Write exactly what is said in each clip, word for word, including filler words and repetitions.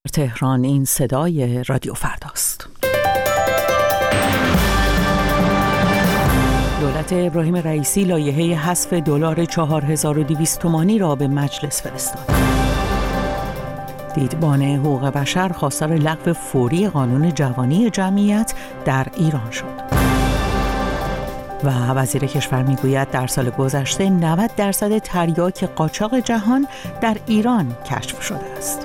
تهران این صدای رادیو فرداست. دولت ابراهیم رئیسی لایحه حذف دلار چهار هزار و دویست تومانی را به مجلس فرستاد. دیدبان حقوق بشر خواستار لغو فوری قانون جوانی جمعیت در ایران شد. و وزیر کشور میگوید در سال گذشته نود درصد تریاک قاچاق جهان در ایران کشف شده است.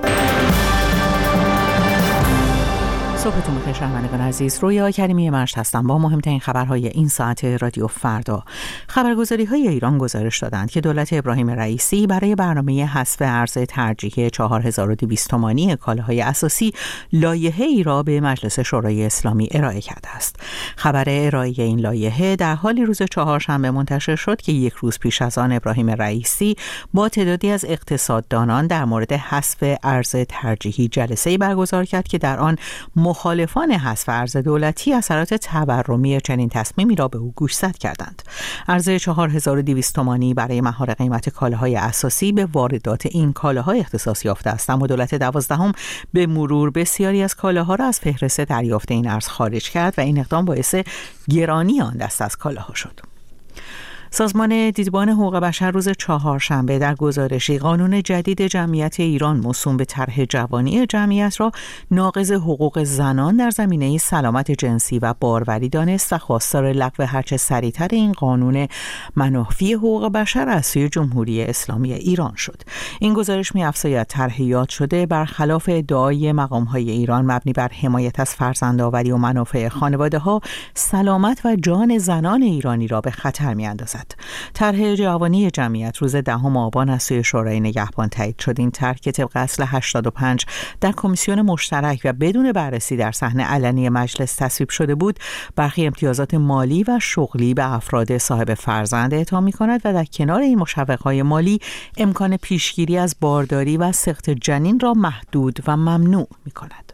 صبحتون بخیر شنوندگان عزیز، رویا کریمی مشت هستم با مهمترین خبرهای این ساعت رادیو فردا. خبرگزاری‌های ایران گزارش دادند که دولت ابراهیم رئیسی برای برنامه حذف ارز ترجیحی چهار هزار و دویست تومانی کالاهای اساسی لایحه‌ای را به مجلس شورای اسلامی ارائه کرده است. خبر ارائه این لایحه در حالی روز چهارشنبه منتشر شد که یک روز پیش از آن ابراهیم رئیسی با تعدادی از اقتصاددانان در مورد حذف ارز ترجیحی جلسه‌ای برگزار کرد که در آن مخالفان حذف ارز دولتی اثرات تورمی چنین تصمیمی را به او گوشزد کردند. ارز چهار هزار و دویست تومانی برای مهار قیمت کالاهای اساسی به واردات این کالاها اختصاص یافته است، اما دولت دوازدهم به مرور بسیاری از کالاها را از فهرست دریافت این ارز خارج کرد و این اقدام باعث گرانی آن دست از کالاها شد. سازمان دیدبان حقوق بشر روز چهارشنبه در گزارشی قانون جدید جمعیت ایران موسوم به طرح جوانی جمعیت را ناقض حقوق زنان در زمینه سلامت جنسی و باروری دانست و خواستار لغو هرچه سریعتر این قانون منافی حقوق بشر از سوی جمهوری اسلامی ایران شد. این گزارش می‌افزاید طرح یاد شده برخلاف ادعای مقام‌های ایران مبنی بر حمایت از فرزندآوری و منافع خانواده‌ها، سلامت و جان زنان ایرانی را به خطر می‌اندازد. طرح جوانی جمعیت روز دهم آبان از سوی شورای نگهبان تایید شد. این طرح که طبق اصل هشتاد و پنج در کمیسیون مشترک و بدون بررسی در صحن علنی مجلس تصویب شده بود، برخی امتیازات مالی و شغلی به افراد صاحب فرزند اعطا می‌کند و در کنار این مشوق‌های مالی امکان پیشگیری از بارداری و سقط جنین را محدود و ممنوع می‌کند.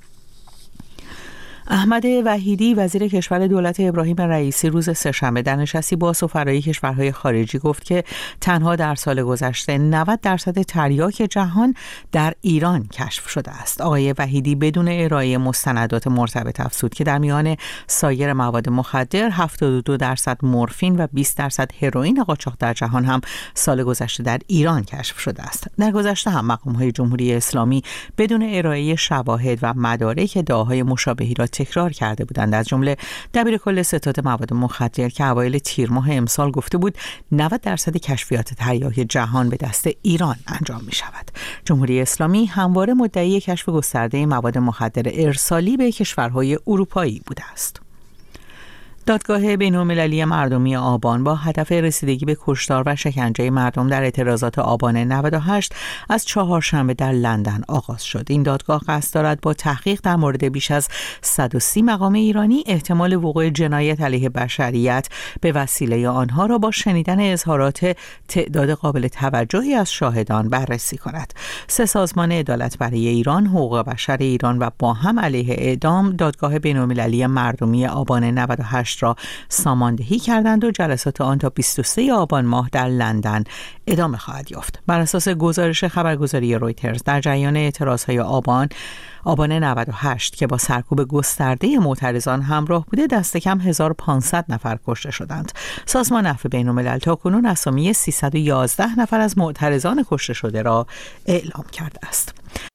احمد وحیدی وزیر کشور دولت ابراهیم رئیسی روز سه‌شنبه در نشستی با سفرای کشورهای خارجی گفت که تنها در سال گذشته نود درصد تریاک جهان در ایران کشف شده است. آقای وحیدی بدون ارائه مستندات مرتبط افزود که در میان سایر مواد مخدر هفتاد و دو درصد مورفین و بیست درصد هروئین قاچاق در جهان هم سال گذشته در ایران کشف شده است. در گذشته هم مقام‌های جمهوری اسلامی بدون ارائه شواهد و مدارک ادعاهای مشابهی را تکرار کرده بودند. از جمله دبیر کل ستاد مواد مخدر که اوایل تیر ماه امسال گفته بود نود درصد کشفیات تریاک جهان به دست ایران انجام می شود. جمهوری اسلامی همواره مدعی کشف گسترده مواد مخدر ارسالی به کشورهای اروپایی بوده است. دادگاه بین‌المللی مردمی آبان با هدف رسیدگی به کشتار و شکنجه مردم در اعتراضات آبان نود و هشت از چهارشنبه در لندن آغاز شد. این دادگاه قصد دارد با تحقیق در مورد بیش از صد و سی مقام ایرانی احتمال وقوع جنایت علیه بشریت به وسیله آنها را با شنیدن اظهارات تعداد قابل توجهی از شاهدان بررسی کند. سه سازمان عدالت برای ایران، حقوق بشر ایران و با هم علیه اعدام دادگاه بین‌المللی مردمی آبان نود و هشت را ساماندهی کردند و جلسات آن تا بیست و سوم آبان ماه در لندن ادامه خواهد یافت. بر اساس گزارش خبرگزاری رویترز در جریان اعتراضهای آبان آبان نود و هشت که با سرکوب گسترده معترضان همراه بوده دست کم هزار و پانصد نفر کشته شدند. سازمان عفو بین‌الملل تاکنون اسامی سیصد و یازده نفر از معترضان کشته شده را اعلام کرده است.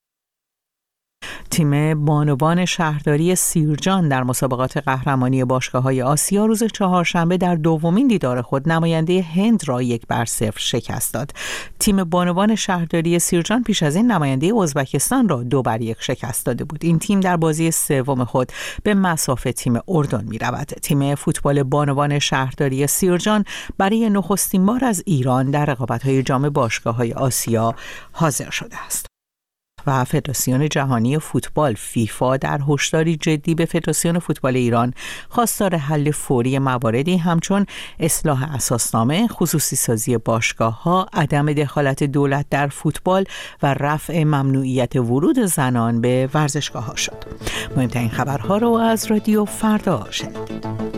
تیم بانوان شهرداری سیرجان در مسابقات قهرمانی باشگاه‌های آسیا روز چهارشنبه در دومین دیدار خود نماینده هند را یک بر صفر شکست داد. تیم بانوان شهرداری سیرجان پیش از این نماینده ازبکستان را دو بر یک شکست داده بود. این تیم در بازی سوم خود به مصاف تیم اردن می‌رود. تیم فوتبال بانوان شهرداری سیرجان برای نخستین بار از ایران در رقابت‌های جام باشگاه‌های آسیا حاضر شده است. و فدراسیون جهانی فوتبال فیفا در هشداری جدی به فدراسیون فوتبال ایران خواستار حل فوری مواردی همچون اصلاح اساسنامه، خصوصی سازی باشگاه‌ها، عدم دخالت دولت در فوتبال و رفع ممنوعیت ورود زنان به ورزشگاه‌ها شد. مهمترین خبرها رو از رادیو فردا شنیدید.